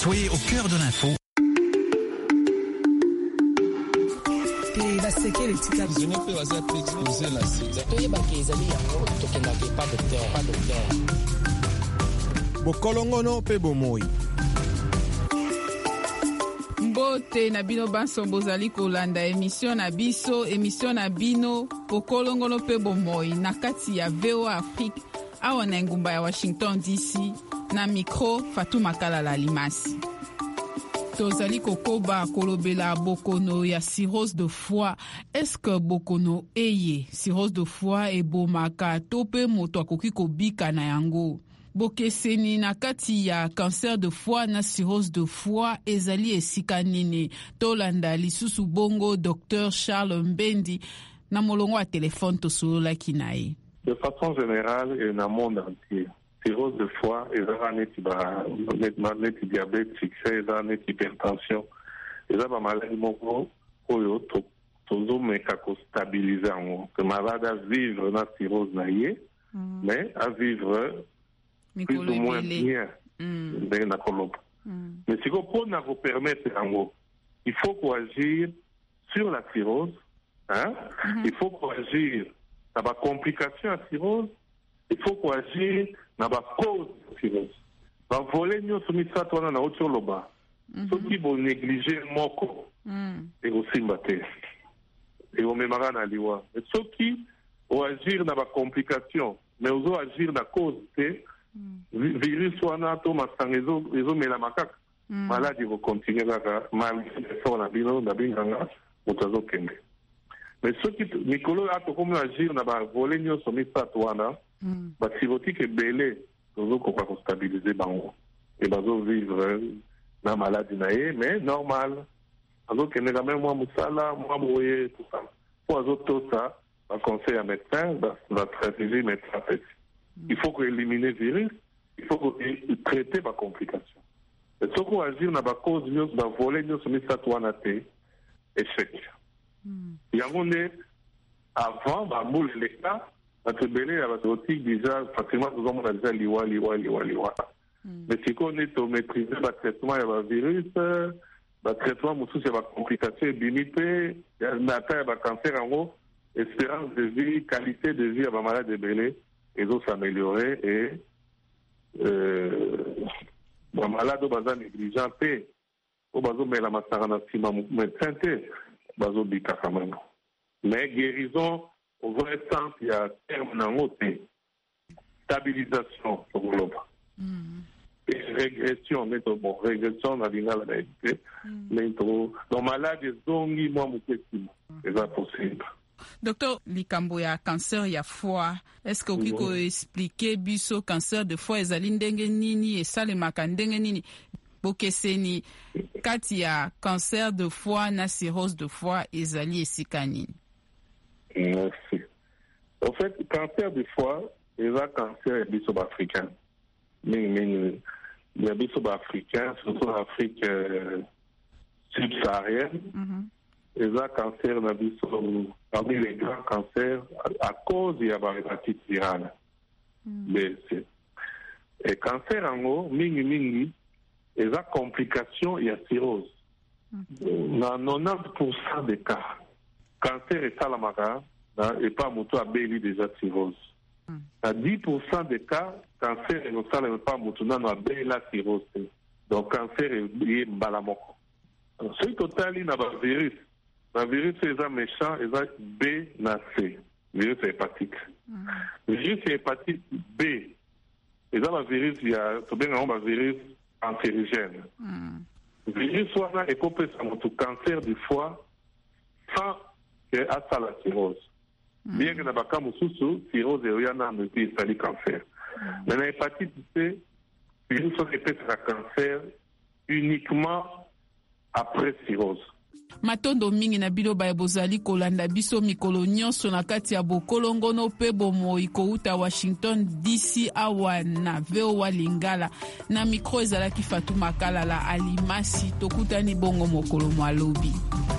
Soyez au cœur de l'info. Bokolongono pe bomoi. Mbote na bino banso bozali kolanda émission na bino bokolongono pe bomoi na kati ya VOA Afrique awa na ngumba ya Washington DC na micro Fatuma Kalala Limasi. Tozali kokoba kolobela bokono ya cirrhose de foie. Est-ce que bokono eye cirrhose de foie ebomaka to pe moto akoki kobika na yango? Bokeseni na kati ya cancer de foie na cirrhose de foie ezali esika nini? Tolanda lisusu bongo Dr Charles Mbendi na molongo wa telefone tosololaki na ye. De façon générale et dans le monde entier, cirrhose de foie, et diabète fixé, et hypertension, et ça, maladie moko, mais stabiliser que malade à vivre dans cirrhose naïe, mais à vivre plus ou moins bien dans la colombe. Mais si vous vous permettre, il faut qu'on agir sur la cirrhose, il faut qu'on agir dans la complication à cirrhose, il faut qu'on agisse dans la cause de cirrhose. Dans le volet, nous sommes dans la haute loba. Ceux qui vont négliger moko et aussi mbaté. Et on met maran à liwa. Et ceux qui vont agir dans la complication, mais ils vont agir dans la cause de virus ou anato masangezo, ils ont mis la macaque. Malade, ils vont continuer à malgré l'effort na binganga, mutazo kenge. Mais ceux qui, Nicolas, a comme agir dans le volet, nous sommes bah, cirrhotique est belé, nous allons stabiliser bango. Et nous allons vivre dans la maladie, mais normal. Nous allons même moi, Moussala, moi, Mouye, tout ça. Pour nous tout ça, on conseille à médecin, la stratégie médecin. Il faut éliminer le virus, il faut traiter ma complication. Et ce qu'on agit dans la cause, nous allons voler, nous sommes échec. Il y a un avant, l'État, notre belé a aussi déjà, pratiquement, nous avons déjà liwa. Mais si on est au maîtriser le traitement, il y a un virus, le traitement, il y a des complications, il y a un cancer en haut, espérance de vie, qualité de vie, il y a un malade de belé, et donc s'améliorer, et le malade, il va négligent, il va mettre la massarana, médecin, mais guérison, au vrai sens, il y a un terme dans l'autre. Stabilisation sur le globe. Et régression, mais bon, régression, on a la réalité. Mais dans malade, ils ont mis moi mon petit. C'est pas possible. Docteur Likambo, il y a cancer, il y a foie. Est-ce que vous pouvez expliquer biso cancer de foie, ezali ndenge nini, et ça, les makandenge nini? Bokeseni, quand il y a cancer de foie, na cirrhose de foie, ezali esika nini? Merci. En fait, le cancer du foie, il y a cancer africain. Mais il y a des africains, surtout en Afrique subsaharienne. Il y a cancer parmi les grands cancers à cause de l'hépatite virale. Et cancer en haut, mingi, il y a complications, il y a cirrhose. Dans 90% des cas, cancer est salamaka et pas moto a béli déjà cirrhose. Dans 10% des cas, cancer est salamaka pas moto n'a béli la cirrhose. Donc cancer est balamoko. Ce total il n'a pas virus. Le virus est méchant, il est B na C. Virus hépatique. Le virus hépatite B. Et dans le virus, il y a un virus cancérigène. Le virus soit est compris sur cancer du foie sans qu'il y ait la cirrhose. Bien que dans le cas de cirrhose, il y a un cancer. Mais la hépatite C, le virus soit épais sur le cancer uniquement après cirrhose. Matondo mingi na biloba ya bozali kolanda biso mikolo nyonso na kati ya bokolongono pe bomoi kouta Washington DC awa na VOA Lingala na mikro ezalaki Fatuma Kalala Alimasi tokutani bongo mokolo mwalobi.